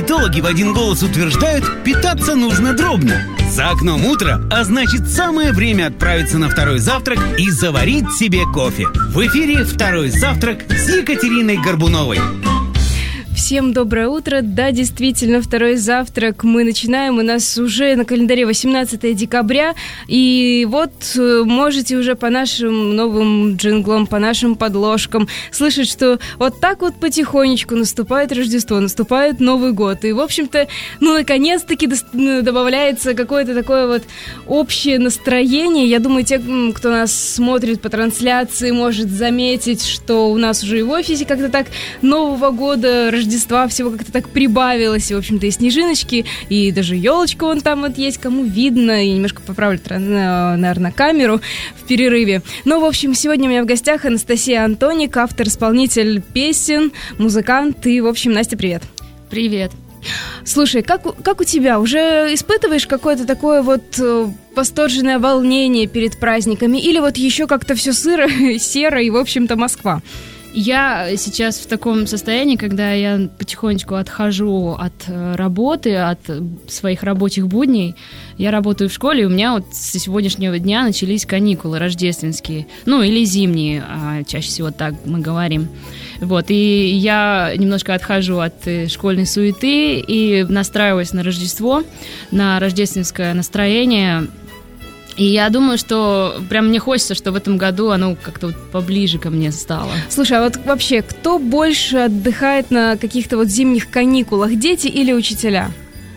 Диетологи в один голос утверждают, питаться нужно дробно. За окном утро, а значит самое время отправиться на второй завтрак и заварить себе кофе. В эфире «Второй завтрак» с Екатериной Горбуновой. Всем доброе утро. Да, действительно, второй завтрак мы начинаем. У нас уже на календаре 18 декабря. И вот можете уже по нашим новым джинглам, по нашим подложкам слышать, что вот так вот потихонечку наступает Рождество, наступает Новый год. И, в общем-то, наконец-таки добавляется какое-то такое вот общее настроение. Я думаю, те, кто нас смотрит по трансляции, может заметить, что у нас уже и в офисе как-то так Нового года, Рождества всего как-то так прибавилось, и, в общем-то, и снежиночки, и даже елочка вон там вот есть, кому видно, и немножко поправлю, наверное, камеру в перерыве. Но, в общем, сегодня у меня в гостях Анастасия Антоник, автор-исполнитель песен, музыкант, и, в общем, Настя, привет. Привет. Слушай, как у тебя? Уже испытываешь какое-то такое вот восторженное волнение перед праздниками, или вот еще как-то все сыро, серо и, в общем-то, Москва? Я сейчас в таком состоянии, когда я потихонечку отхожу от работы, от своих рабочих будней. Я работаю в школе, и у меня вот с сегодняшнего дня начались каникулы рождественские, или зимние, чаще всего так мы говорим. Вот, и я немножко отхожу от школьной суеты и настраиваюсь на Рождество, на рождественское настроение. И я думаю, что прям мне хочется, что в этом году оно как-то вот поближе ко мне стало. Слушай, а вот вообще, кто больше отдыхает на каких-то вот зимних каникулах, дети или учителя?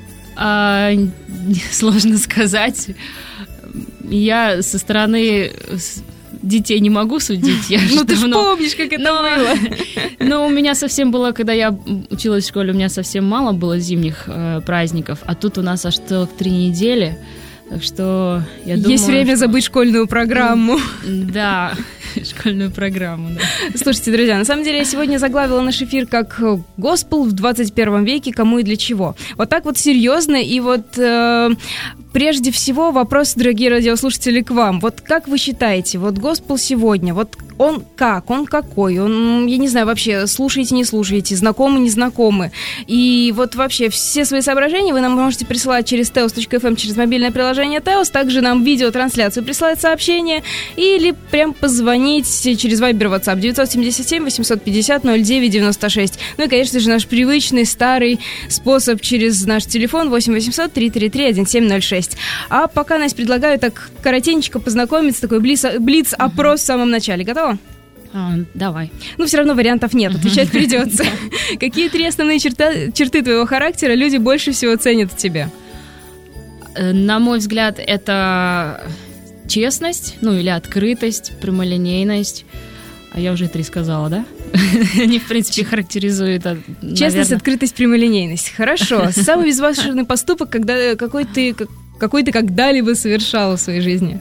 Сложно сказать. Я со стороны детей не могу судить. Ты же помнишь, как это было. Но у меня совсем было, когда я училась в школе, у меня совсем мало было зимних праздников, а тут у нас аж целых 3 недели. Так что я думаю... Есть время забыть школьную программу. Да, школьную программу, да. Слушайте, друзья, на самом деле я сегодня заглавила наш эфир как «Госпел в 21 веке. Кому и для чего». Вот так вот серьезно. И вот прежде всего вопрос, дорогие радиослушатели, к вам. Вот как вы считаете, вот госпел сегодня, вот он как, он какой, он, я не знаю, вообще слушаете, не слушаете, знакомы, не знакомы. И вот вообще все свои соображения вы нам можете присылать через teos.fm, через мобильное приложение Teos, также нам видеотрансляцию присылать сообщение или прям позвонить через Viber, WhatsApp 977-850-09-96. Ну и, конечно же, наш привычный старый способ через наш телефон 8-800-333-1706. А пока, Настя, предлагаю так коротенько познакомиться, такой блиц-опрос в самом начале. Готова? Давай. Все равно вариантов нет, отвечать придется. Какие 3 основные черты твоего характера люди больше всего ценят в тебе? На мой взгляд, это честность, или открытость, прямолинейность. А я уже 3 сказала, да? Они, в принципе, характеризуют, честность, открытость, прямолинейность. Хорошо. Самый безбашенный поступок, какой ты когда-либо совершала в своей жизни?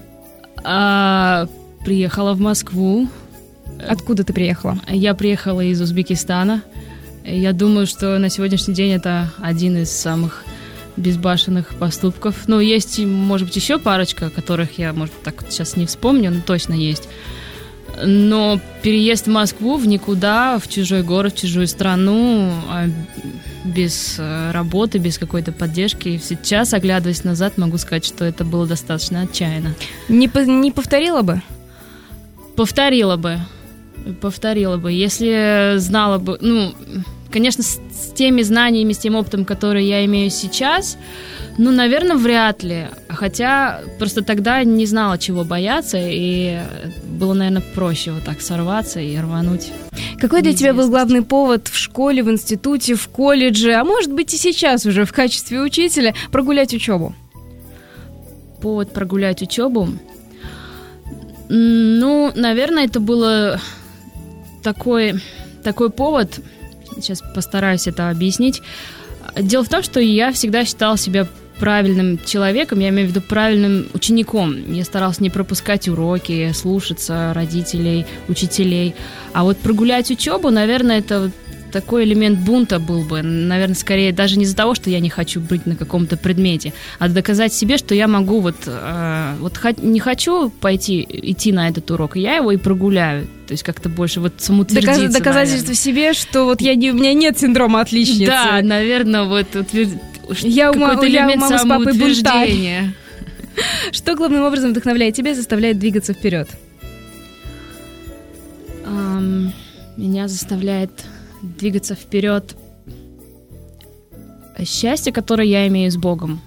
Приехала в Москву. Откуда ты приехала? Я приехала из Узбекистана. Я думаю, что на сегодняшний день это один из самых безбашенных поступков. Есть, может быть, еще парочка, которых я, может, так вот сейчас не вспомню, но точно есть. Но переезд в Москву в никуда, в чужой город, в чужую страну, без работы, без какой-то поддержки. Сейчас, оглядываясь назад, могу сказать, что это было достаточно отчаянно. Не повторила бы? Повторила бы, если знала бы, конечно, с теми знаниями, с тем опытом, который я имею сейчас, наверное, вряд ли. Хотя просто тогда не знала, чего бояться, и было, наверное, проще вот так сорваться и рвануть. Какой для тебя был главный повод в школе, в институте, в колледже, а может быть и сейчас уже в качестве учителя прогулять учебу? Повод прогулять учебу? Наверное, это было такой повод, сейчас постараюсь это объяснить. Дело в том, что я всегда считала себя правильным человеком, я имею в виду правильным учеником. Я старалась не пропускать уроки, слушаться родителей, учителей. А вот прогулять учебу, наверное, это такой элемент бунта был бы, наверное, скорее даже не из-за того, что я не хочу быть на каком-то предмете, а доказать себе, что я могу не хочу идти на этот урок, я его и прогуляю. То есть как-то больше самоутвердиться. Доказательство себе, что у меня нет синдрома отличницы. Да, наверное, я у мамы с папой бунтарь. Что главным образом вдохновляет тебя и заставляет двигаться вперед? Меня заставляет двигаться вперед счастье, которое я имею с Богом.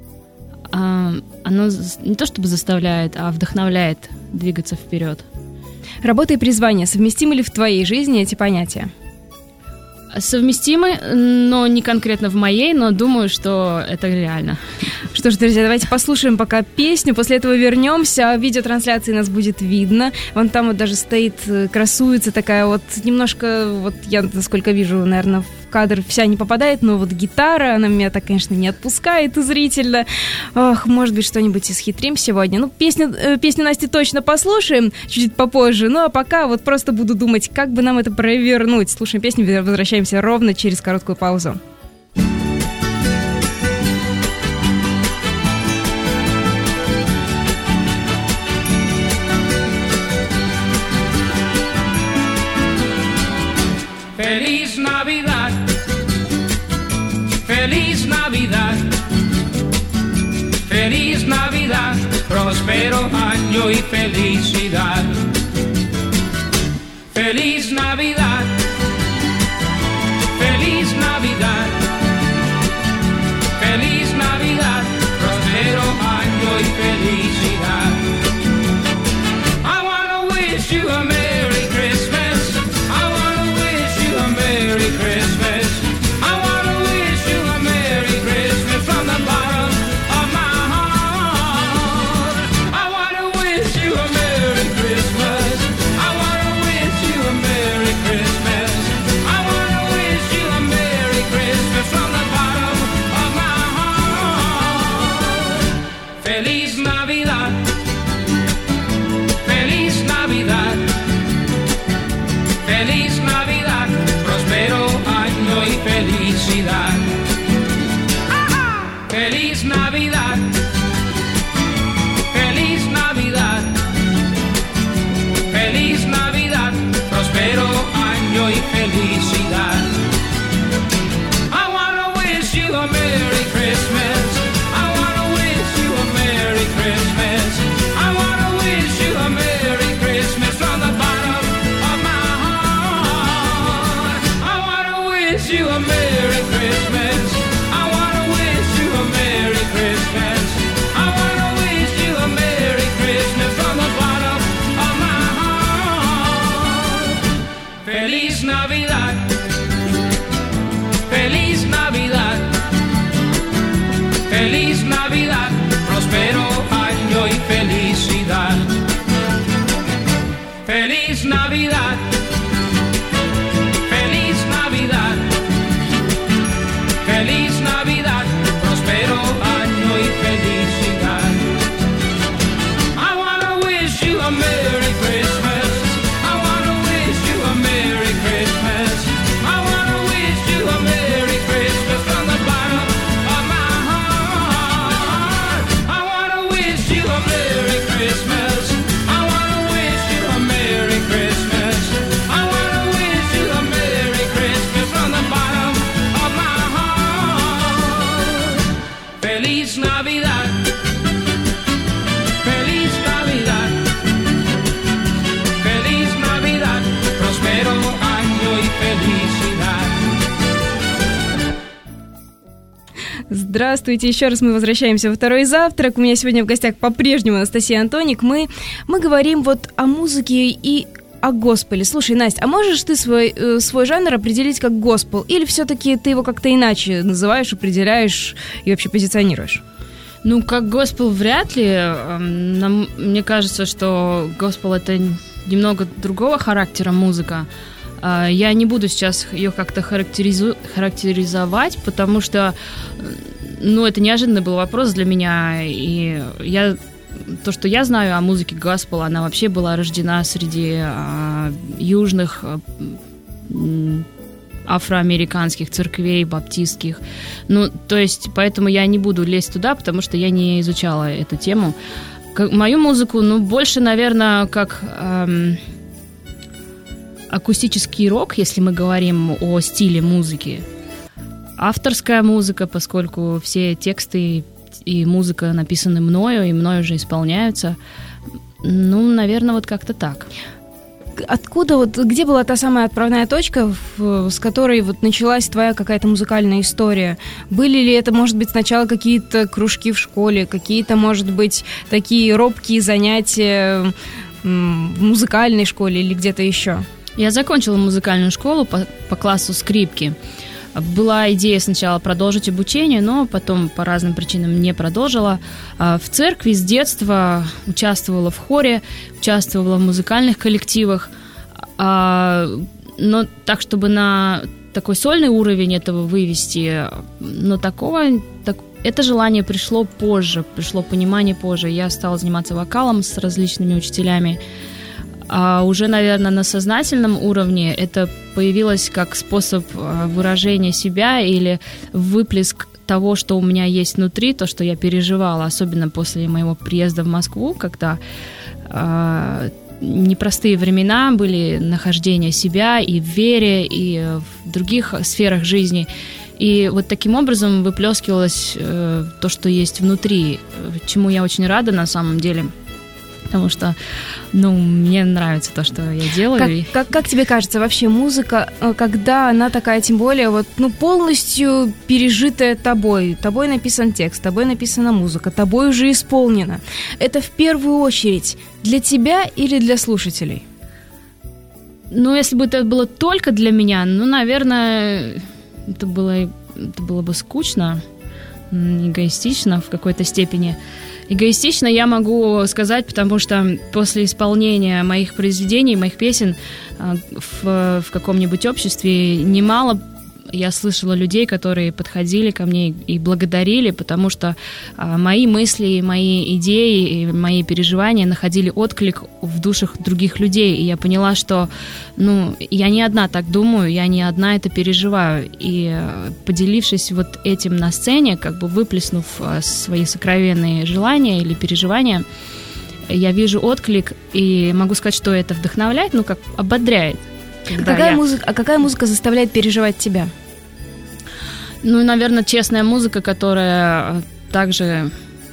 Оно не то чтобы заставляет, а вдохновляет двигаться вперед. Работа и призвание совместимы ли в твоей жизни эти понятия? Совместимы, но не конкретно в моей, но думаю, что это реально. Что ж, друзья, давайте послушаем пока песню, после этого вернемся, видеотрансляции нас будет видно. Вон там даже стоит, красуется такая немножко, я, насколько вижу, наверное, в кадр вся не попадает, но гитара, она меня так, конечно, не отпускает зрительно. Может быть, что-нибудь исхитрим сегодня. Песню Насти точно послушаем чуть попозже, а пока просто буду думать, как бы нам это провернуть. Слушаем песню, возвращаемся ровно через короткую паузу. Feliz Navidad, Feliz Navidad, Feliz Navidad, próspero año y felicidad. Feliz Navidad, Feliz Navidad, Feliz Navidad, próspero año y felicidad. I wanna wish you a Merry Christmas. I wanna wish you a Merry Christmas. I wanna wish you a Merry Christmas from the bottom of my heart. I wanna wish you a Merry Christmas. I wanna wish you a Merry Christmas. I wanna wish you a Merry Christmas from the bottom of my heart. Feliz Navidad. Feliz Navidad. Feliz Navidad, próspero año y felicidad. Feliz Navidad, Feliz Navidad, Feliz Navidad, próspero año y felicidad. I wanna wish you a Merry Christmas. I wanna wish you a Merry Christmas. I wanna wish you a Merry Christmas from the bottom of my heart. I wanna wish you a Merry Christmas. I wanna wish you a Merry Christmas. I wanna wish you a Merry Christmas from the bottom of my heart. Feliz Navidad. Feliz Navidad. Feliz Navidad. Próspero año y felicidad. Feliz Navidad. Feliz Navidad. Feliz Navidad. Próspero año y felicidad. I wanna wish you a Merry Christmas. I wanna wish you a Merry Christmas. I wanna wish you a Merry Christmas from the bottom of my heart. I wanna wish you a Merry Christmas. I wanna wish you a Merry Christmas. I wanna wish you a Merry Christmas from the bottom of my heart. Feliz Navidad. Feliz Navidad. Feliz Navidad. Próspero año y felicidad. Здравствуйте, еще раз мы возвращаемся во второй завтрак. У меня сегодня в гостях по-прежнему Анастасия Антоник. Мы говорим о музыке и о госпеле. Слушай, Настя, а можешь ты свой жанр определить как госпел? Или все-таки ты его как-то иначе называешь, определяешь и вообще позиционируешь? Как госпел вряд ли. Мне кажется, что госпел — это немного другого характера музыка. Я не буду сейчас ее как-то характеризовать, потому что, это неожиданный был вопрос для меня, и то, что я знаю о музыке госпел, она вообще была рождена среди южных афроамериканских церквей, баптистских. Ну, то есть, поэтому я не буду лезть туда, потому что я не изучала эту тему. Мою музыку, ну, больше, наверное, как акустический рок, если мы говорим о стиле музыки. Авторская музыка, поскольку все тексты и музыка написаны мною, и мною же исполняются. Ну, наверное, вот как-то так. Откуда, вот, где была та самая отправная точка, с которой вот началась твоя какая-то музыкальная история? Были ли это, может быть, сначала какие-то кружки в школе, какие-то, может быть, такие робкие занятия в музыкальной школе или где-то еще? Я закончила музыкальную школу по классу скрипки. Была идея сначала продолжить обучение, но потом по разным причинам не продолжила. В церкви с детства участвовала в хоре, участвовала в музыкальных коллективах. Но так, чтобы на такой сольный уровень этого вывести, но это желание пришло позже, пришло понимание позже. Я стала заниматься вокалом с различными учителями. А уже, наверное, на сознательном уровне это появилось как способ выражения себя или выплеск того, что у меня есть внутри, то, что я переживала, особенно после моего приезда в Москву, когда непростые времена были, нахождение себя и в вере, и в других сферах жизни. И вот таким образом выплескивалось то, что есть внутри, чему я очень рада на самом деле. Потому что, мне нравится то, что я делаю. Как тебе кажется, вообще музыка, когда она такая, тем более, полностью пережитая тобой написан текст, тобой написана музыка, тобой уже исполнена, это в первую очередь для тебя или для слушателей? Если бы это было только для меня, наверное, это было бы скучно, эгоистично в какой-то степени. Эгоистично я могу сказать, потому что после исполнения моих произведений, моих песен в каком-нибудь обществе немало я слышала людей, которые подходили ко мне и благодарили, потому что мои мысли, мои идеи и мои переживания находили отклик в душах других людей. И я поняла, что я не одна так думаю, я не одна это переживаю. И поделившись вот этим на сцене, как бы выплеснув свои сокровенные желания или переживания, я вижу отклик и могу сказать, что это вдохновляет, как ободряет. Какая музыка заставляет переживать тебя? Наверное, честная музыка, которая также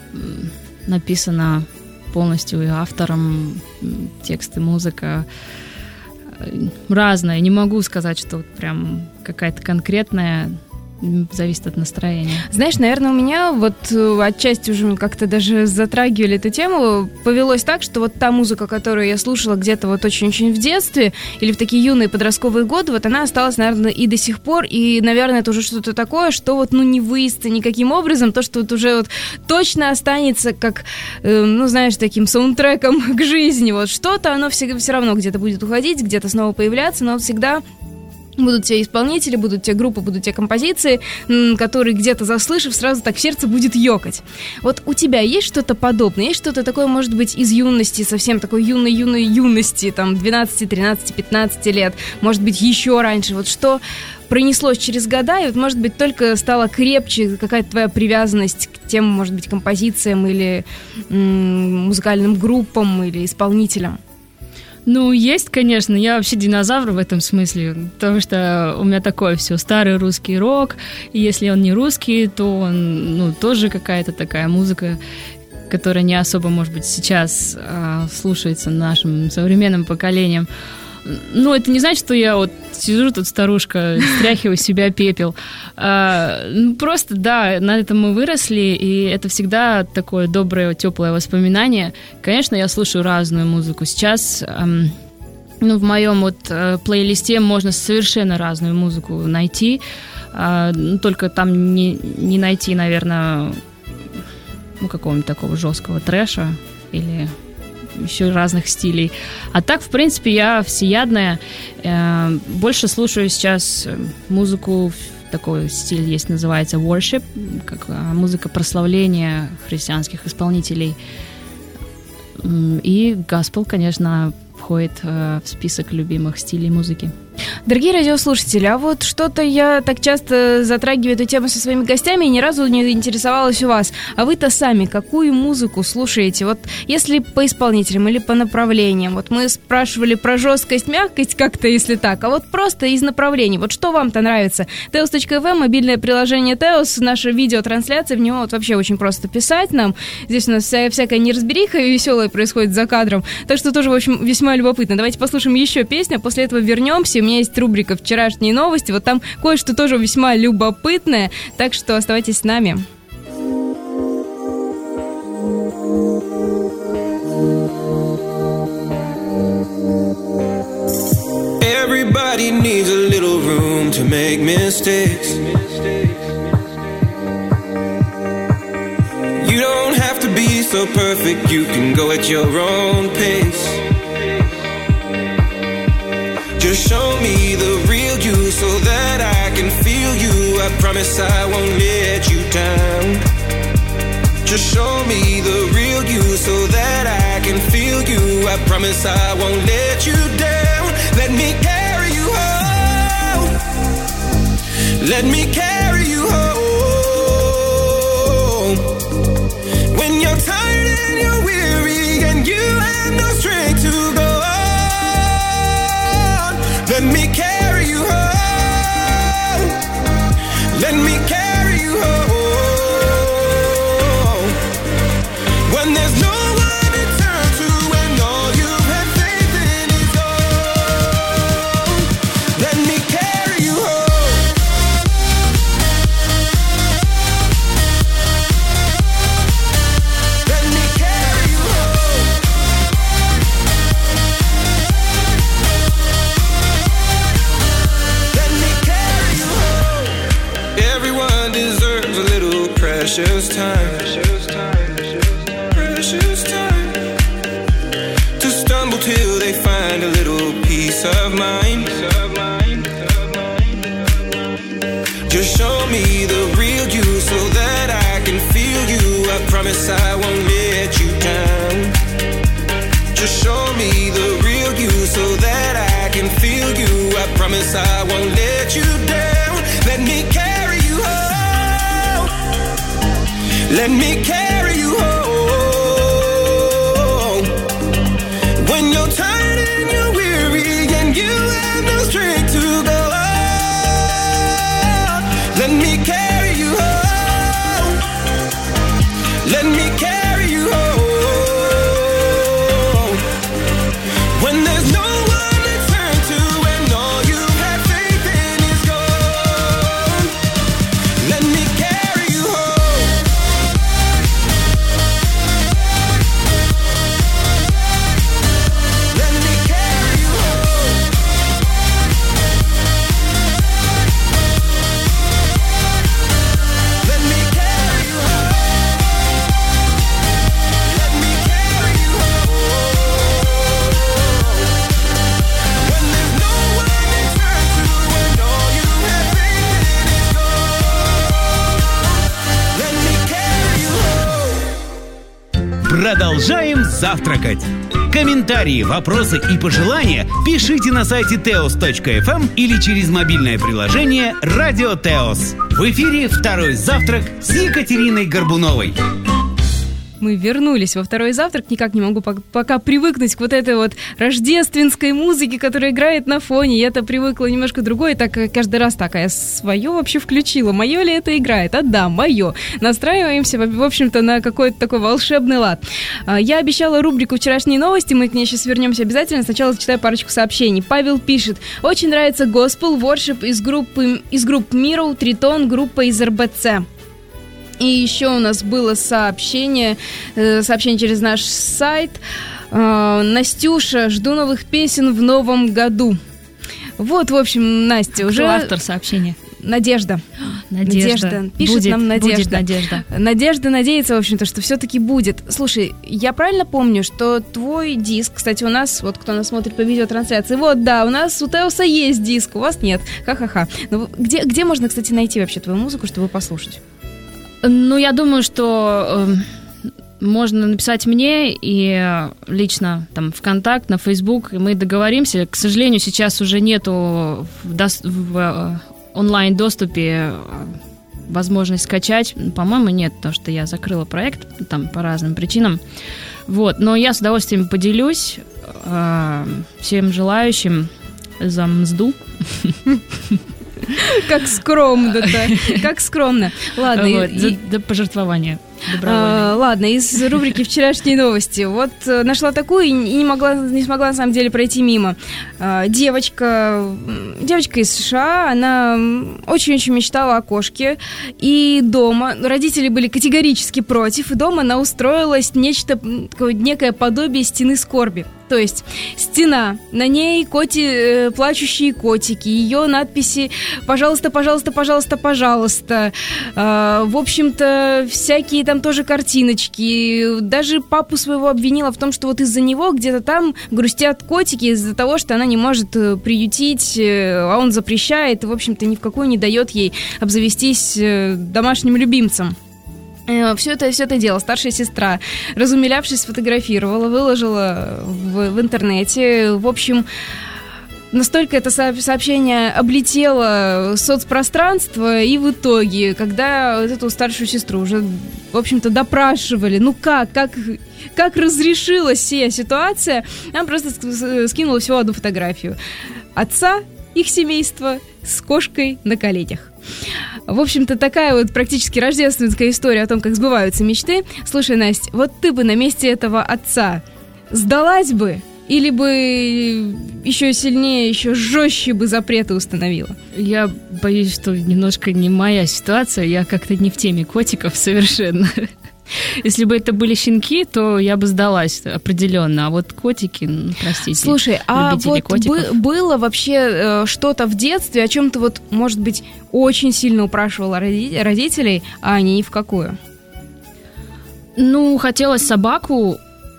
написана полностью и автором, текст и музыка разная. Не могу сказать, что прям какая-то конкретная, зависит от настроения. Знаешь, наверное, у меня отчасти уже как-то даже затрагивали эту тему, повелось так, что та музыка, которую я слушала где-то очень-очень в детстве или в такие юные подростковые годы, она осталась, наверное, и до сих пор, и, наверное, это уже что-то такое, что не выяснится никаким образом, то, что уже точно останется как, знаешь, таким саундтреком к жизни. Что-то, оно все равно где-то будет уходить, где-то снова появляться, но всегда будут те исполнители, будут те группы, будут те композиции, которые где-то заслышав, сразу так в сердце будет ёкать. У тебя есть что-то подобное? Есть что-то такое, может быть, из юности, совсем такой юной юности, 12, 13, 15 лет, может быть, еще раньше, что пронеслось через года, и может быть, только стала крепче какая-то твоя привязанность к тем, может быть, композициям или музыкальным группам или исполнителям? Есть, конечно. Я вообще динозавр в этом смысле, потому что у меня такое все старый русский рок, и если он не русский, то он, тоже какая-то такая музыка, которая не особо, может быть, сейчас слушается нашим современным поколением. Это не значит, что я сижу тут, старушка, стряхиваю с себя пепел. Просто, да, на этом мы выросли, и это всегда такое доброе, теплое воспоминание. Конечно, я слушаю разную музыку. Сейчас, в моем плейлисте можно совершенно разную музыку найти. Только там не найти, наверное, какого-нибудь такого жесткого трэша или еще разных стилей. А так, в принципе, я всеядная. Больше слушаю сейчас музыку, такой стиль есть, называется worship, как музыка прославления христианских исполнителей. И gospel, конечно, входит в список любимых стилей музыки. Дорогие радиослушатели, а вот что-то я так часто затрагиваю эту тему со своими гостями и ни разу не интересовалась у вас. А вы-то сами какую музыку слушаете? Вот если по исполнителям или по направлениям. Вот мы спрашивали про жесткость, мягкость как-то, если так. А вот просто из направлений. Вот что вам-то нравится? Teos.fm, мобильное приложение Teos, наша видеотрансляция, в него вот вообще очень просто писать нам. Здесь у нас всякая неразбериха и веселая происходит за кадром. Так что тоже, в общем, весьма любопытно. Давайте послушаем еще песню, а после этого вернемся. У меня есть рубрика «Вчерашние новости». Вот там кое-что тоже весьма любопытное. Так что оставайтесь с нами. Everybody needs a little room to make mistakes. You don't have to be so perfect, you can go at your own pace. Just show me the real you so that I can feel you. I promise I won't let you down. Just show me the real you so that I can feel you. I promise I won't let you down. Let me carry you home. Let me carry you home. When you're tired and you're weary and you have no strength to go on, let me carry you home. Let me carry you home. When there's no one to turn to and all you have faith in is gone, let me carry you home. Let me carry you home. Let me carry you home. Everyone deserves a little precious time. Precious time to stumble till they find a little peace of mind. Just show me the real you so that I can feel you. I promise I won't let you down. Just show me the real you so that I can feel you. I promise I won't let you down. Let me carry you home. Let me carry you home. When you're tired and you're weary and you have no strength to go on, let me carry you home. Let me carry you home. When there's no one to turn to and all you have faith in is gone, let me carry you home. Let me carry you home. Let me carry you home. Let me carry you home. When there's no one to turn to and all you have faith in is gone, let me carry you home. Продолжаем завтракать. Комментарии, вопросы и пожелания пишите на сайте teos.fm или через мобильное приложение «Радио Теос». В эфире «Второй завтрак» с Екатериной Горбуновой. Мы вернулись во второй завтрак. Никак не могу пока привыкнуть к вот этой вот рождественской музыке, которая играет на фоне. Я-то привыкла немножко другое, так каждый раз так. А я свое вообще включила. Мое ли это играет? А да, мое. Настраиваемся, в общем-то, на какой-то такой волшебный лад. Я обещала рубрику «Вчерашние новости». Мы к ней сейчас вернемся обязательно. Сначала зачитаю парочку сообщений. Павел пишет. Очень нравится Gospel Worship из групп Miro, Тритон, группа из РБЦ. И еще у нас было сообщение через наш сайт. Настюша, жду новых песен в новом году. Вот, в общем, Настя, уже... Кто автор сообщения? Надежда. Пишет нам Надежда. Будет Надежда. Надежда надеется, в общем-то, что все-таки будет. Слушай, я правильно помню, что твой диск, кстати, у нас, вот кто нас смотрит по видеотрансляции, вот, да, у нас у Теоса есть диск, у вас нет. Ха-ха-ха. Ну, где можно, кстати, найти вообще твою музыку, чтобы послушать? Ну, я думаю, что можно написать мне и лично там в контакт, на Facebook, и мы договоримся. К сожалению, сейчас уже нету в онлайн-доступе возможность скачать. По-моему, нет, потому что я закрыла проект там по разным причинам. Вот. Но я с удовольствием поделюсь всем желающим за мзду. Как скромно-то, как скромно. Ладно, вот, за пожертвование. Ладно, из рубрики «Вчерашние новости». Вот нашла такую и не смогла на самом деле пройти мимо. Девочка из США, она очень-очень мечтала о кошке. И дома, родители были категорически против, и дома она устроилась некое подобие стены скорби. То есть стена, на ней плачущие котики, ее надписи «Пожалуйста, пожалуйста, пожалуйста, пожалуйста». В общем-то, всякие там тоже картиночки. Даже папу своего обвинила в том, что вот из-за него где-то там грустят котики из-за того, что она не может приютить, а он запрещает и, в общем-то, ни в какую не дает ей обзавестись домашним любимцем. Все это дело старшая сестра, разумилявшись, сфотографировала, выложила в интернете. В общем, настолько это сообщение облетело соцпространство, и в итоге, когда эту старшую сестру уже, в общем-то, допрашивали, как разрешилась сия ситуация, она просто скинула всего одну фотографию отца, их семейства с кошкой на коленях. В общем-то, такая вот практически рождественская история о том, как сбываются мечты. Слушай, Настя, вот ты бы на месте этого отца сдалась бы или бы еще сильнее, еще жестче бы запреты установила? Я боюсь, что немножко не моя ситуация, я как-то не в теме котиков совершенно. Если бы это были щенки, то я бы сдалась определенно. А вот котики, простите. Слушай, а вот было вообще что-то в детстве, о чем ты вот, может быть, очень сильно упрашивала родителей, а они ни в какую? Ну, хотелось собаку,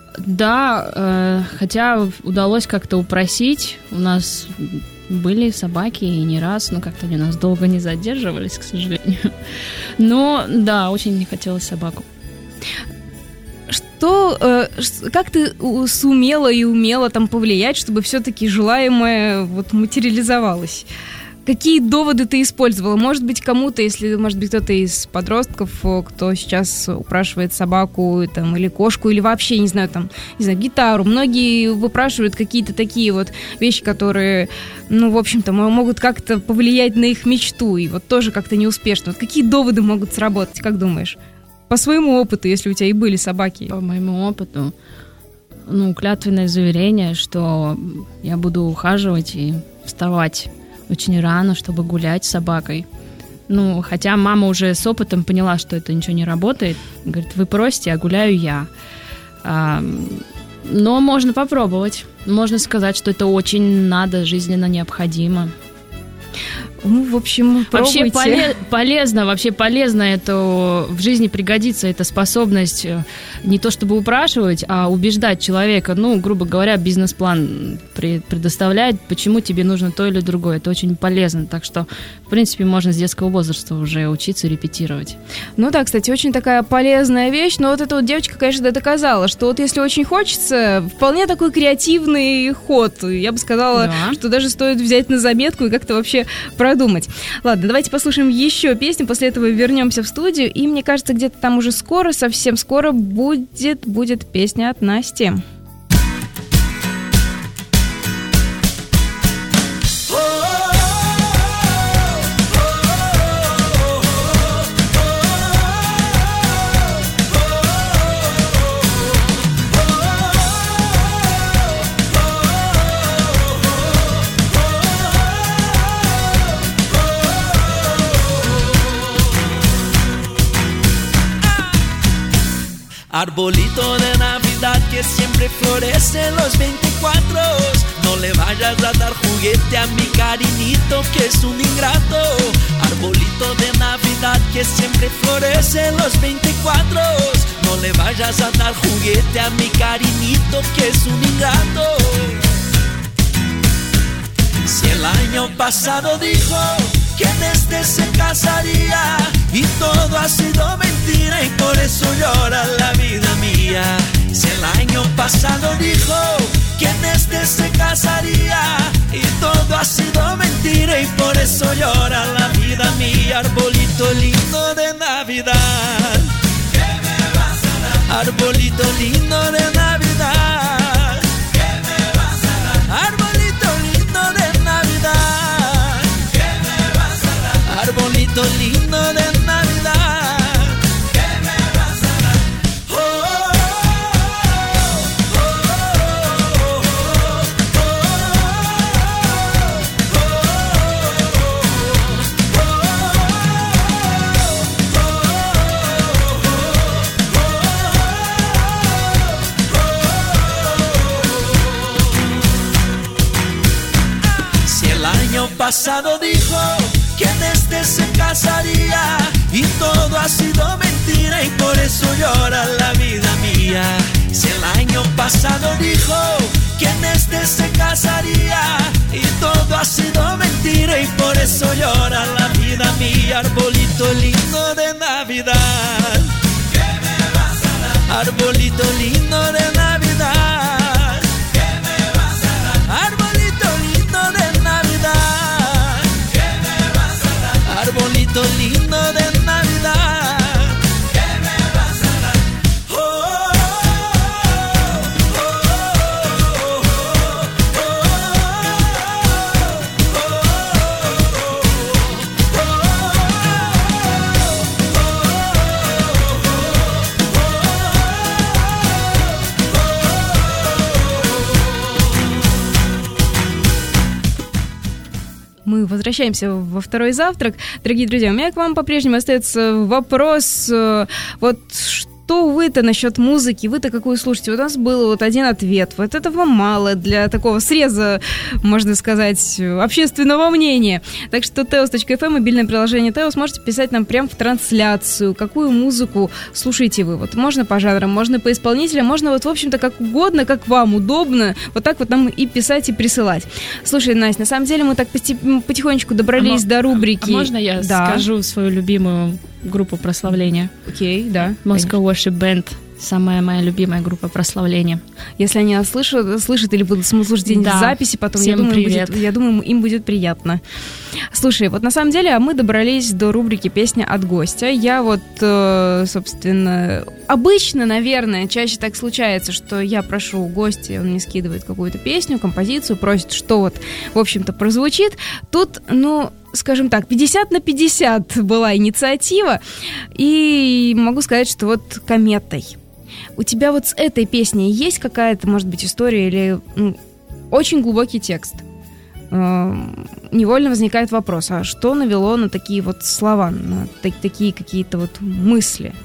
да, хотя удалось как-то упросить. У нас были собаки и не раз, но как-то они у нас долго не задерживались, к сожалению. Но, да, очень не хотелось собаку. Как ты сумела и умела там повлиять, чтобы все-таки желаемое вот материализовалось? Какие доводы ты использовала? Может быть, кому-то, если, может быть, кто-то из подростков, кто сейчас упрашивает собаку там, или кошку, или вообще, не знаю, гитару. Многие выпрашивают какие-то такие вот вещи, которые, ну, в общем-то, могут как-то повлиять на их мечту, и вот тоже как-то неуспешно. Вот какие доводы могут сработать, как думаешь? По своему опыту, если у тебя и были собаки. По моему опыту, клятвенное заверение, что я буду ухаживать и вставать очень рано, чтобы гулять с собакой. Хотя мама уже с опытом поняла, что это ничего не работает. Говорит, вы просите, а гуляю я. Но можно попробовать. Можно сказать, что это очень надо, жизненно необходимо. В общем, пробуйте. Вообще полезно это в жизни пригодится, эта способность не то чтобы упрашивать, а убеждать человека, грубо говоря, бизнес-план предоставлять, почему тебе нужно то или другое. Это очень полезно, так что, в принципе, можно с детского возраста уже учиться репетировать. Да, кстати, очень такая полезная вещь, но вот эта вот девочка, конечно, доказала, что вот если очень хочется, вполне такой креативный ход. Я бы сказала, что даже стоит взять на заметку и как-то вообще продумать. Ладно, давайте послушаем еще песню, после этого вернемся в студию, и мне кажется, где-то там уже скоро, совсем скоро будет песня от Насти. Arbolito de Navidad que siempre florece en los 24. No le vayas a dar juguete a mi cariñito que es un ingrato. Arbolito de Navidad que siempre florece en los 24. No le vayas a dar juguete a mi cariñito que es un ingrato. Si el año pasado dijo que en este se casaría y todo ha sido mentira y por eso llora la vida mía. pasado dijo que en este se casaría y todo ha sido mentira y por eso llora la vida, mi arbolito lindo de Navidad. ¿Qué me vas a dar? Arbolito lindo de Navidad. ¿Qué me vas a dar? Arbolito lindo de Navidad. ¿Qué me vas a dar? Arbolito lindo de Navidad. ¿Qué me vas a dar? Oh, oh, oh, oh, Si el año pasado dijo que en este se casaría y todo ha sido mentira y por eso llora la vida mía. Si el año pasado dijo que en este se casaría y todo ha sido mentira y por eso llora la vida mía. Arbolito lindo de Navidad. ¿Qué me vas a dar? Arbolito lindo de Navidad. ¿Qué me vas a dar? Arbolito lindo de Navidad. ¿Qué me vas a dar? Arbolito lindo de Navidad. ¿Qué me vas a dar? Oh, oh, oh, oh, Мы возвращаемся во второй завтрак. Дорогие друзья, у меня к вам по-прежнему остается вопрос. Вот что вы-то насчет музыки? Вы-то какую слушаете? У нас был вот один ответ. Вот этого мало для такого среза, можно сказать, общественного мнения. Так что teos.fm, мобильное приложение Teos, можете писать нам прямо в трансляцию. Какую музыку слушаете вы? Вот можно по жанрам, можно по исполнителям, можно вот, в общем-то, как угодно, как вам удобно. Вот так вот нам и писать, и присылать. Слушай, Настя, на самом деле мы так потихонечку добрались до рубрики. А можно я скажу свою любимую группу прославления? Окей, да. Moscow Worship Band. Самая моя любимая группа прославления. Если они нас слышат или будут слушать где-нибудь в записи, потом, я думаю, им будет приятно. Слушай, вот на самом деле мы добрались до рубрики «Песня от гостя». Я вот, собственно, обычно, наверное, чаще так случается, что я прошу гостя, он мне скидывает какую-то песню, композицию, просит, что вот, в общем-то, прозвучит. Тут, скажем так, 50/50 была инициатива, и могу сказать, что вот «Кометой». У тебя вот с этой песней есть какая-то, может быть, история или очень глубокий текст? Невольно возникает вопрос, а что навело на такие вот слова, на такие какие-то вот мысли?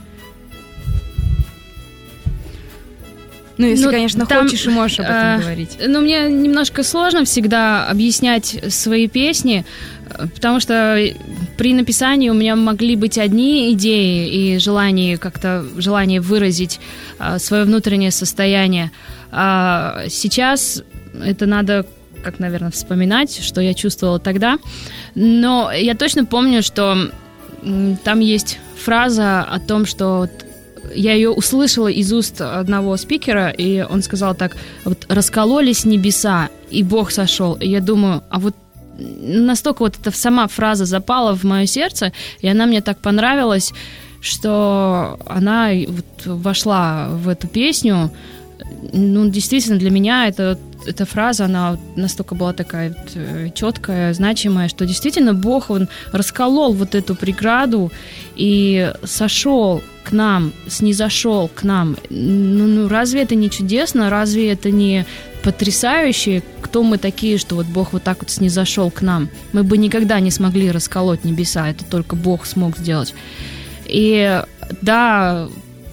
Если, конечно, хочешь и можешь об этом говорить. Мне немножко сложно всегда объяснять свои песни, потому что при написании у меня могли быть одни идеи и желание выразить свое внутреннее состояние. А сейчас это надо, наверное, вспоминать, что я чувствовала тогда. Но я точно помню, что там есть фраза о том, что я ее услышала из уст одного спикера, и он сказал так: вот раскололись небеса, и Бог сошел. И я думаю, а вот настолько вот эта сама фраза запала в мое сердце, и она мне так понравилась, что она вот вошла в эту песню. Действительно, для меня эта фраза, она настолько была такая четкая, значимая, что действительно Бог, Он расколол вот эту преграду и сошел к нам, снизошел к нам. Разве это не чудесно? Разве это не потрясающе? Кто мы такие, что вот Бог вот так вот снизошел к нам? Мы бы никогда не смогли расколоть небеса, это только Бог смог сделать. И да,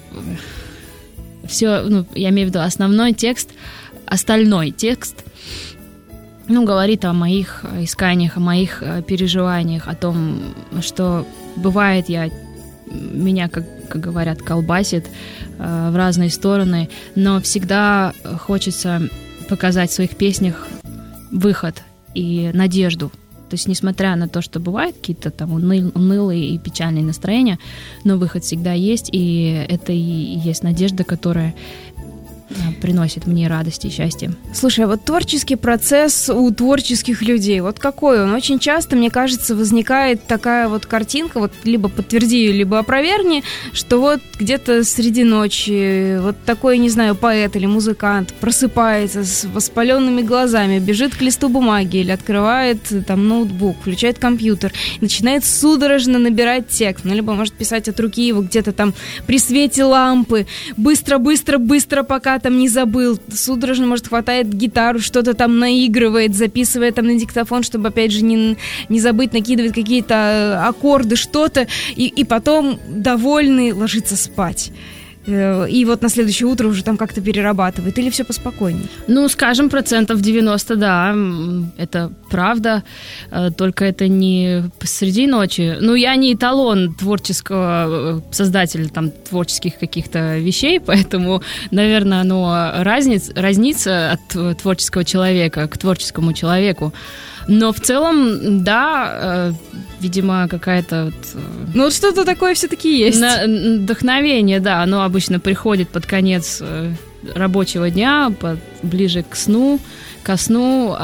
все, я имею в виду основной текст, остальной текст, говорит о моих исканиях, о моих переживаниях, о том, что бывает, меня, как говорят, колбасит в разные стороны, но всегда хочется показать в своих песнях выход и надежду. То есть, несмотря на то, что бывают какие-то там унылые и печальные настроения, но выход всегда есть, и это и есть надежда, которая приносит мне радость и счастье. Слушай, а вот творческий процесс у творческих людей, вот какой он? Очень часто, мне кажется, возникает такая вот картинка, вот либо подтверди ее, либо опровергни, что вот где-то среди ночи вот такой, не знаю, поэт или музыкант просыпается с воспаленными глазами, бежит к листу бумаги или открывает там ноутбук, включает компьютер, начинает судорожно набирать текст, ну, либо может писать от руки его где-то там при свете лампы, быстро, пока там не забыл, судорожно, может, хватает гитару, что-то там наигрывает, записывает там на диктофон, чтобы, опять же, не забыть, накидывает какие-то аккорды, что-то, и потом, довольный, ложится спать. И вот на следующее утро уже там как-то перерабатывает. Или все поспокойнее? Ну, скажем, 90%, да, это правда, только это не посреди ночи. Ну, я не эталон творческого создателя там творческих каких-то вещей, поэтому, наверное, оно разнится от творческого человека к творческому человеку. Но в целом, да, видимо, какая-то вот... Ну, вот что-то такое все-таки есть. Вдохновение, да, оно обычно приходит под конец рабочего дня, ближе ко сну.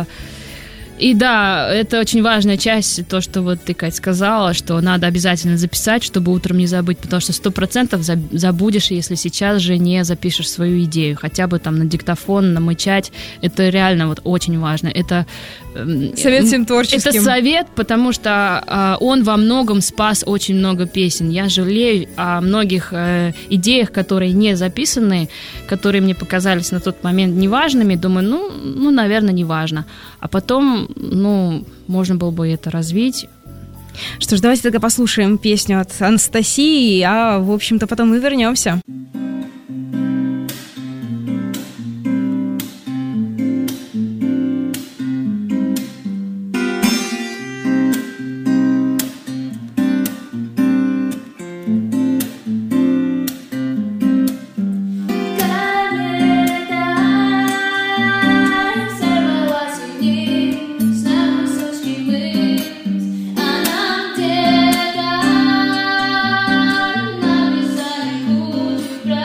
И да, это очень важная часть, то, что вот ты, Кать, сказала, что надо обязательно записать, чтобы утром не забыть, потому что 100% забудешь, если сейчас же не запишешь свою идею, хотя бы там на диктофон, намычать, это реально вот очень важно. Это совет всем творческим. Это совет, потому что он во многом спас очень много песен. Я жалею о многих идеях, которые не записаны, которые мне показались на тот момент неважными. Думаю, ну, наверное, неважно. А потом, можно было бы это развить. Что ж, давайте тогда послушаем песню от Анастасии, а, в общем-то, потом мы вернемся. Pra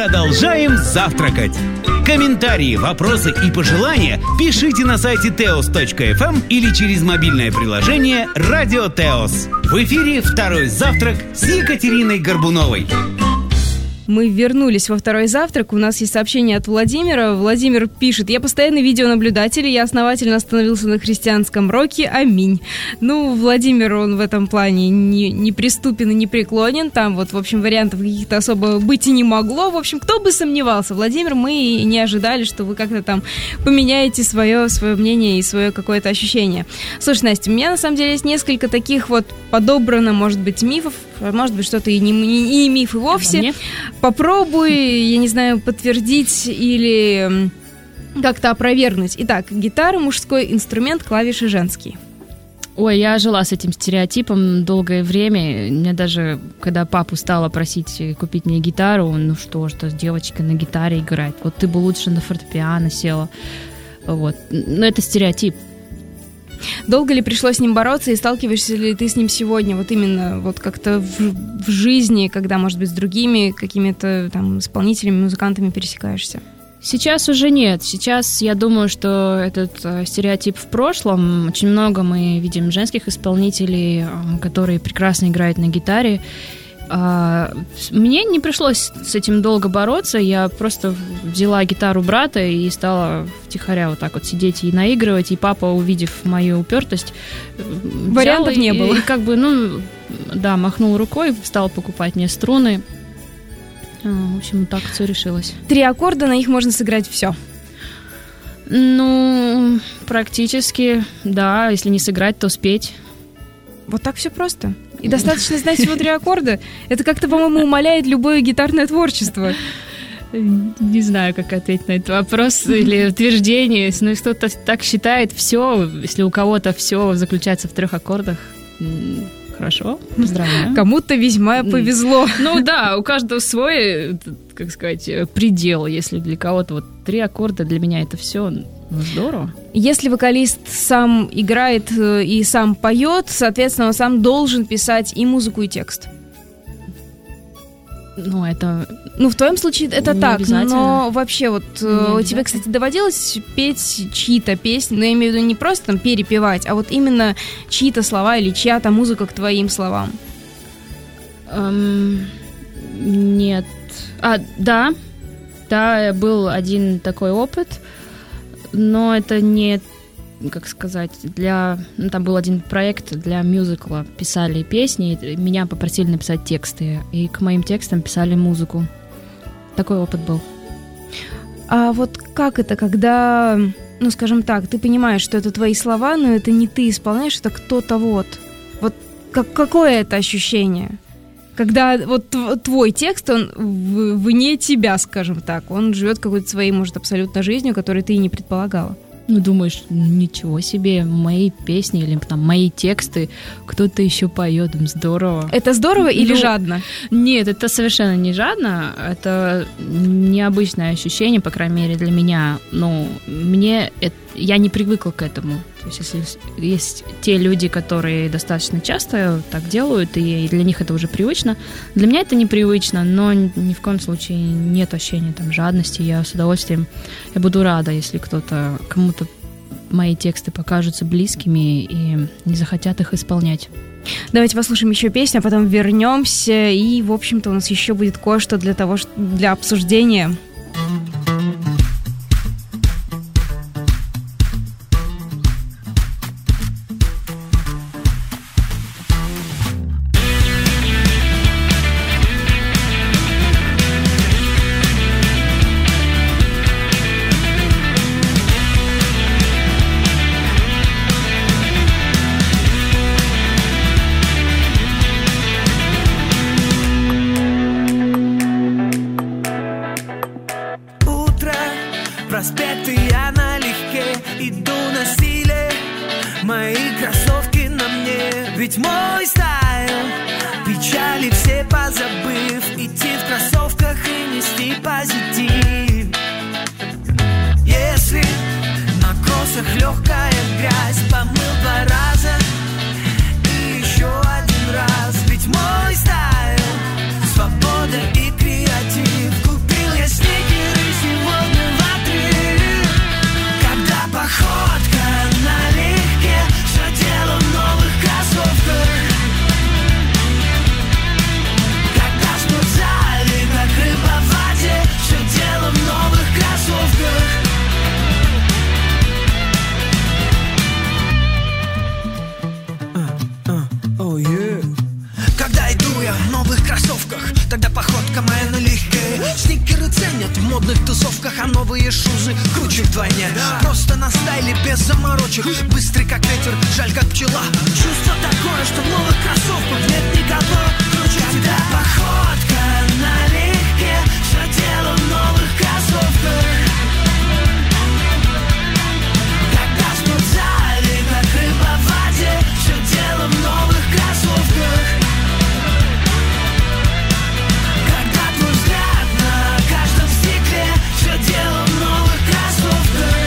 продолжаем завтракать. Комментарии, вопросы и пожелания пишите на сайте teos.fm или через мобильное приложение «Радио Теос». В эфире «Второй завтрак» с Екатериной Горбуновой. Мы вернулись во второй завтрак. У нас есть сообщение от Владимира. Владимир пишет: «Я постоянный видеонаблюдатель, и я основательно остановился на христианском роке. Аминь». Ну, Владимир, он в этом плане не преступен и не преклонен. Там вот, в общем, вариантов каких-то особо быть и не могло. В общем, кто бы сомневался. Владимир, мы и не ожидали, что вы как-то там поменяете свое мнение и свое какое-то ощущение. Слушай, Настя, у меня на самом деле есть несколько таких вот подобрано, может быть, мифов. Может быть, что-то и не миф и вовсе. Попробуй, я не знаю, подтвердить или как-то опровергнуть. Итак, гитара — мужской инструмент, клавиши — женские. Ой, я жила с этим стереотипом долгое время. Мне даже, когда папу стала просить купить мне гитару, ну что девочка на гитаре играет. Вот ты бы лучше на фортепиано села. Вот. Но это стереотип. Долго ли пришлось с ним бороться, и сталкиваешься ли ты с ним сегодня, вот именно вот как-то в жизни, когда, может быть, с другими какими-то там исполнителями, музыкантами пересекаешься? Сейчас уже нет. Сейчас я думаю, что этот стереотип в прошлом. Очень много мы видим женских исполнителей, которые прекрасно играют на гитаре. Мне не пришлось с этим долго бороться. Я просто взяла гитару брата и стала втихаря вот так вот сидеть и наигрывать. И папа, увидев мою упертость, вариантов не было. И как бы, махнул рукой, стал покупать мне струны. В общем, так все решилось. 3 аккорда, на них можно сыграть все. Ну, практически, да. Если не сыграть, то спеть. Вот так все просто. И достаточно знать всего 3 аккорда. Это как-то, по-моему, умаляет любое гитарное творчество. Не знаю, как ответить на этот вопрос или утверждение. Если кто-то так считает, все, если у кого-то все заключается в 3 аккордах, хорошо, поздравляю. Кому-то весьма повезло. Ну да, у каждого свой, как сказать, предел. Если для кого-то вот 3 аккорда, для меня это все, здорово. Если вокалист сам играет и сам поет, соответственно, он сам должен писать и музыку, и текст. Ну, это... Ну, в твоем случае это так, но вообще вот не тебе, кстати, доводилось петь чьи-то песни, но я имею в виду не просто там перепевать, а вот именно чьи-то слова или чья-то музыка к твоим словам? Нет. Да, был один такой опыт, но это не, как сказать, там был один проект для мюзикла, писали песни, меня попросили написать тексты, и к моим текстам писали музыку. Такой опыт был. А вот как это, когда, ну, скажем так, ты понимаешь, что это твои слова, но это не ты исполняешь, это кто-то вот. Вот какое это ощущение? Когда вот твой текст, он вне тебя, скажем так, он живет какой-то своей, может, абсолютно жизнью, которую ты и не предполагала. Ну, думаешь, ничего себе, мои песни или там мои тексты кто-то еще поет, здорово. Это здорово или жадно? Нет, это совершенно не жадно, это необычное ощущение, по крайней мере, для меня. Ну, я не привыкла к этому. То есть, если есть те люди, которые достаточно часто так делают, и для них это уже привычно, для меня это непривычно, но ни в коем случае нет ощущения там жадности. Я с удовольствием, я буду рада, если кому-то мои тексты покажутся близкими и не захотят их исполнять. Давайте послушаем еще песню, а потом вернемся, и, в общем-то, у нас еще будет кое-что для обсуждения. Проспекты я налегке, иду на силе, мои кроссовки на мне, ведь мой стайл, печали все позабыв, идти в кроссовках и нести позитив. Если на кроссах легкая грязь, помыл 2 раза и еще 1 раз, ведь мой стайл, свобода и креатив, купил я модных тусовках, а новые шузы круче вдвойне. Просто на стайле без заморочек, быстрый как ветер, жаль как пчела. Чувство такое, что в новых кроссовках нет никого круче тебя. Походка налегке, все дело в новых кроссовках. Когда в спортзале, как рыба в воде, все дело в новых кроссовках. Когда твой взгляд на каждом стекле, все дело в новых кроссовках.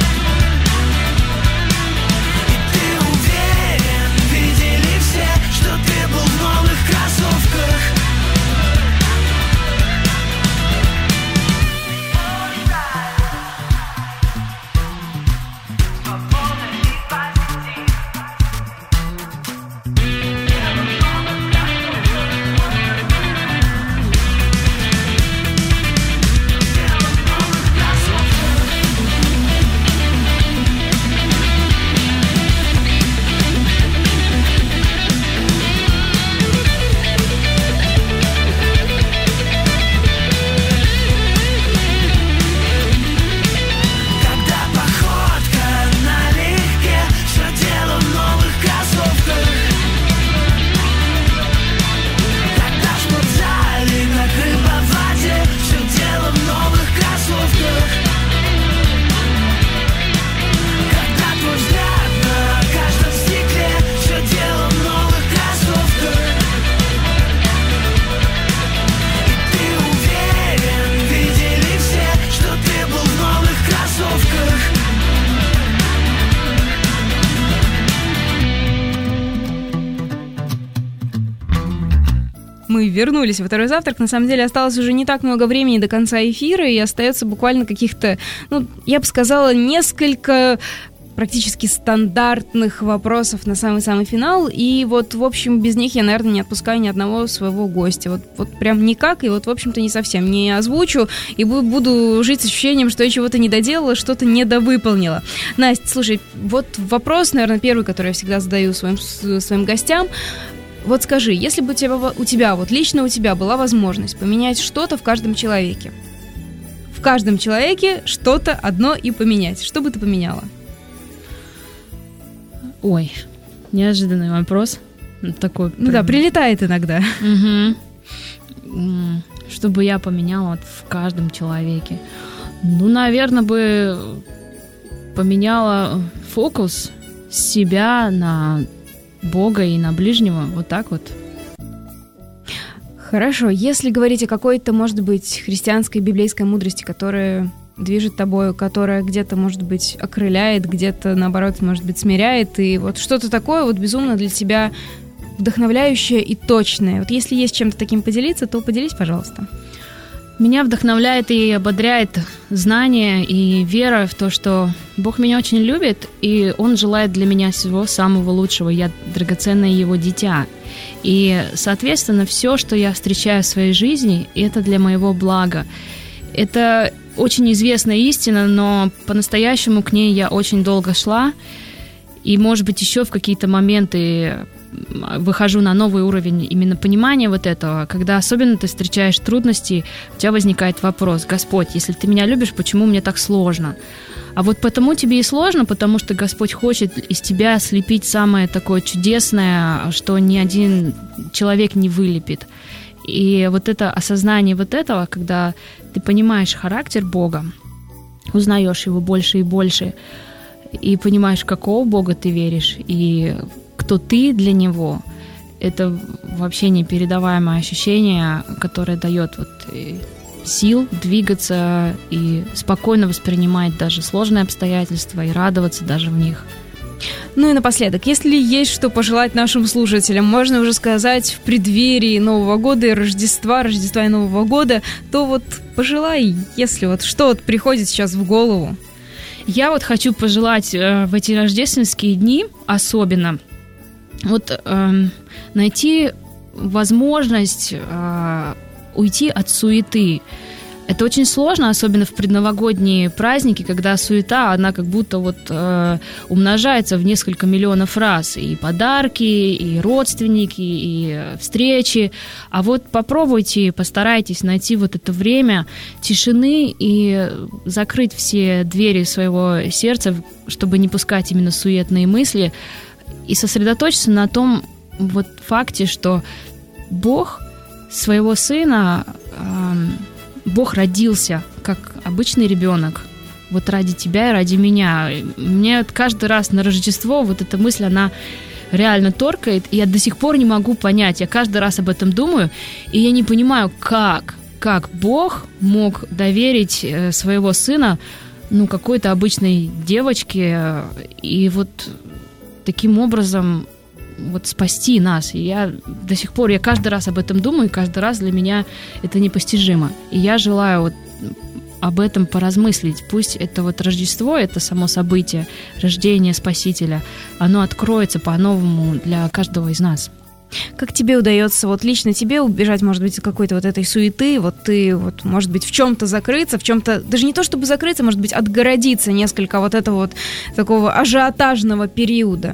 И ты уверен, видели все, что ты был в новых кроссовках. Мы вернулись во второй завтрак. На самом деле осталось уже не так много времени до конца эфира, и остается буквально каких-то, я бы сказала, несколько практически стандартных вопросов на самый-самый финал. И вот, в общем, без них я, наверное, не отпускаю ни одного своего гостя. Вот прям никак, и вот, в общем-то, не совсем не озвучу, и буду жить с ощущением, что я чего-то не доделала, что-то недовыполнила. Настя, слушай, вот вопрос, наверное, первый, который я всегда задаю своим гостям. Вот скажи, если бы у тебя, вот лично у тебя была возможность поменять что-то в каждом человеке, что-то одно и поменять, что бы ты поменяла? Ой, неожиданный вопрос. Такой. Да, прилетает иногда. Что бы я поменяла вот в каждом человеке? Наверное, бы поменяла фокус с себя на Бога и на ближнего, вот так вот. Хорошо, если говорить о какой-то, может быть, христианской, библейской мудрости, которая движет тобой, которая где-то, может быть, окрыляет, где-то, наоборот, может быть, смиряет, и вот что-то такое вот безумно для тебя вдохновляющее и точное. Вот если есть чем-то таким поделиться, то поделись, пожалуйста. Меня вдохновляет и ободряет знание и вера в то, что Бог меня очень любит, и Он желает для меня всего самого лучшего. Я драгоценное Его дитя. И, соответственно, все, что я встречаю в своей жизни, это для моего блага. Это очень известная истина, но по-настоящему к ней я очень долго шла. И, может быть, еще в какие-то моменты выхожу на новый уровень именно понимания вот этого, когда особенно ты встречаешь трудности, у тебя возникает вопрос: Господь, если ты меня любишь, почему мне так сложно? А вот потому тебе и сложно, потому что Господь хочет из тебя слепить самое такое чудесное, что ни один человек не вылепит. И вот это осознание вот этого, когда ты понимаешь характер Бога, узнаешь его больше и больше, и понимаешь, в какого Бога ты веришь, и кто ты для Него, это вообще непередаваемое ощущение, которое дает сил двигаться и спокойно воспринимать даже сложные обстоятельства и радоваться даже в них. Ну и напоследок, если есть что пожелать нашим слушателям, можно уже сказать в преддверии Нового года и Рождества и Нового года, то вот пожелай, если вот что вот приходит сейчас в голову. Я вот хочу пожелать в эти рождественские дни особенно найти возможность уйти от суеты. Это очень сложно, особенно в предновогодние праздники, когда суета, она как будто умножается в несколько миллионов раз. И подарки, и родственники, и встречи. А вот попробуйте, постарайтесь найти вот это время тишины и закрыть все двери своего сердца, чтобы не пускать именно суетные мысли, и сосредоточиться на том вот факте, что Бог своего сына... Бог родился как обычный ребенок, вот ради тебя и ради меня. Мне каждый раз на Рождество вот эта мысль, она реально торкает, и я до сих пор не могу понять. Я каждый раз об этом думаю, и я не понимаю, как Бог мог доверить своего сына, какой-то обычной девочке, и вот таким образом вот спасти нас. И я до сих пор, я каждый раз об этом думаю, и каждый раз для меня это непостижимо. И я желаю вот об этом поразмыслить. Пусть это вот Рождество, это само событие, рождение Спасителя, оно откроется по-новому для каждого из нас. Как тебе удается, вот лично тебе убежать, может быть, от какой-то вот этой суеты, вот ты, вот, может быть, в чем-то закрыться, в чем-то, даже не то чтобы закрыться, может быть, отгородиться несколько вот этого вот такого ажиотажного периода?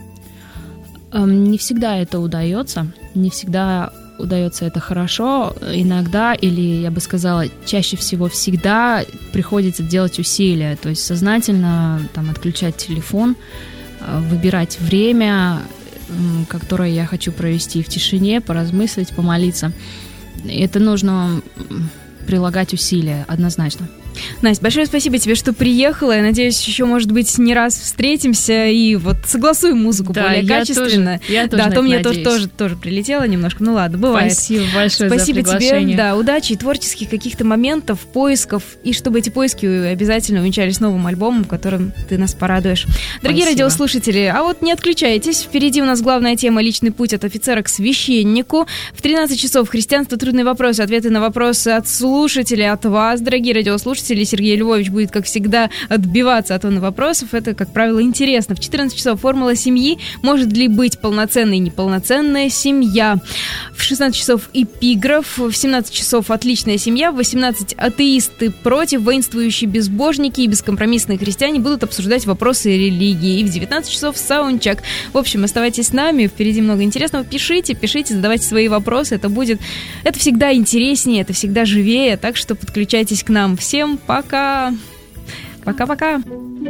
Не всегда это удается, не всегда удается это хорошо. Иногда, или я бы сказала, чаще всего всегда приходится делать усилия, то есть сознательно отключать телефон, выбирать время, которое я хочу провести в тишине, поразмыслить, помолиться. Это нужно прилагать усилия, однозначно. Настя, большое спасибо тебе, что приехала. Я надеюсь, еще, может быть, не раз встретимся и вот согласуем музыку более качественно. Я тоже а то мне надеюсь. тоже прилетело немножко. Ну ладно, бывает. Спасибо большое за приглашение. приглашение. Тебе, удачи и творческих каких-то моментов, поисков, и чтобы эти поиски обязательно увенчались новым альбомом, которым ты нас порадуешь. Дорогие радиослушатели, а вот не отключайтесь. Впереди у нас главная тема «Личный путь от офицера к священнику». В 13 часов «Христианство. Трудные вопросы», ответы на вопросы от слушателей, от вас, дорогие радиослушатели. Сергей Львович будет, как всегда, отбиваться от вопросов. Это, как правило, интересно. В 14 часов «Формула семьи». Может ли быть полноценная и неполноценная семья? В 16 часов «Эпиграф». В 17 часов «Отличная семья». В 18 «Атеисты против». Воинствующие безбожники и бескомпромиссные христиане будут обсуждать вопросы религии. И в 19 часов «Саундчек». В общем, оставайтесь с нами. Впереди много интересного. Пишите, задавайте свои вопросы. Это всегда интереснее, это всегда живее. Так что подключайтесь к нам. Всем пока! Пока-пока!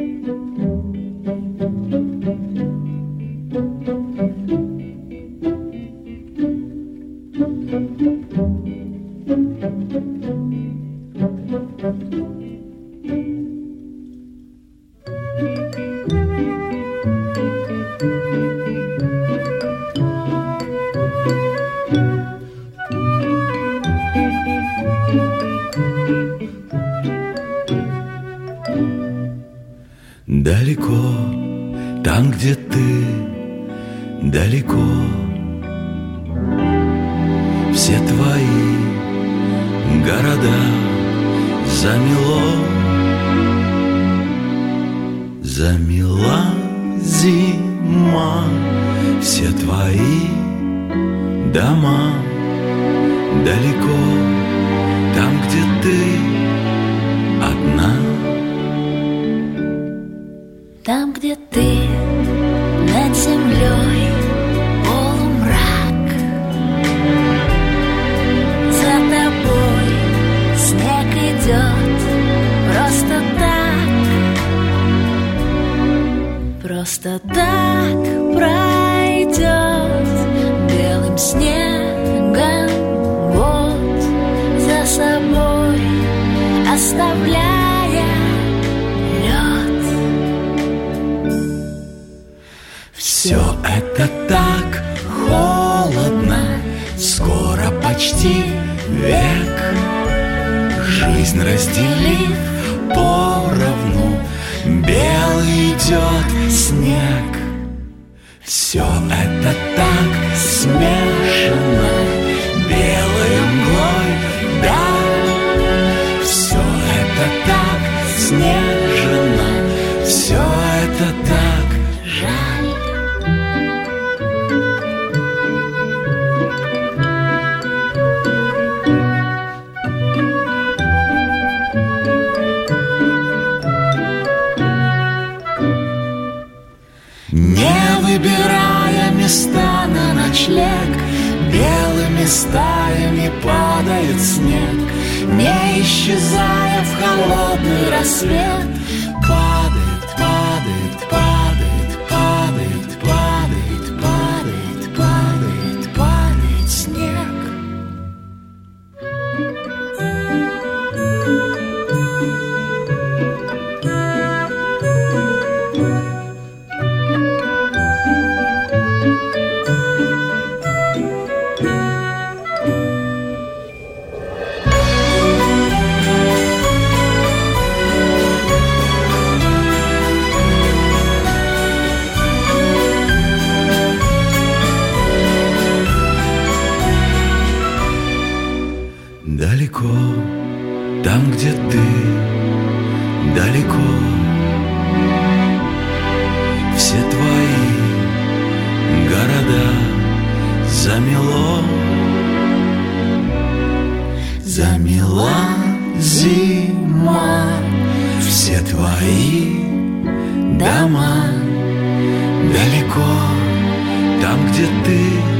Далеко, там, где ты, далеко, все твои города замела зима, все твои дома далеко, там, где ты одна. Там, где ты, над землей полумрак, за тобой снег идет просто так пройдет белым снегом год, за собой оставляя лед. Все это так холодно, скоро почти век. Жизнь разделив поровну, белый идет снег. Все это так смешано, белой мглой, да. Все это так снежно, все это так жаль. места на ночлег. Белыми стаями падает снег, не исчезая в холодный рассвет. Падает, падает, падает, падает, падает, падает, падает, падает снег. Далеко, там, где ты, далеко, все твои города замело, замела зима, все твои дома. Далеко, там, где ты,